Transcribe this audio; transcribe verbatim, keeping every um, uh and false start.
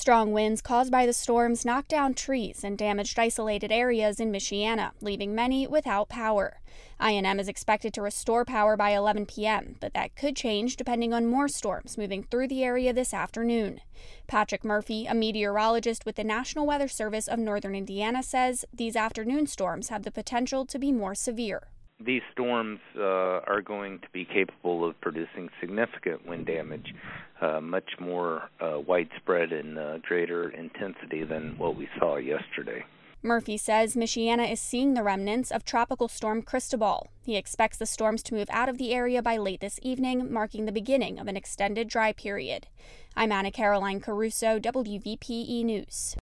Strong winds caused by the storms knocked down trees and damaged isolated areas in Michiana, leaving many without power. I N M is expected to restore power by eleven p m, but that could change depending on more storms moving through the area this afternoon. Patrick Murphy, a meteorologist with the National Weather Service of Northern Indiana, says these afternoon storms have the potential to be more severe. These storms uh, are going to be capable of producing significant wind damage, uh, much more uh, widespread and uh, greater intensity than what we saw yesterday. Murphy says Michiana is seeing the remnants of Tropical Storm Cristobal. He expects the storms to move out of the area by late this evening, marking the beginning of an extended dry period. I'm Anna Caroline Caruso, W V P E News.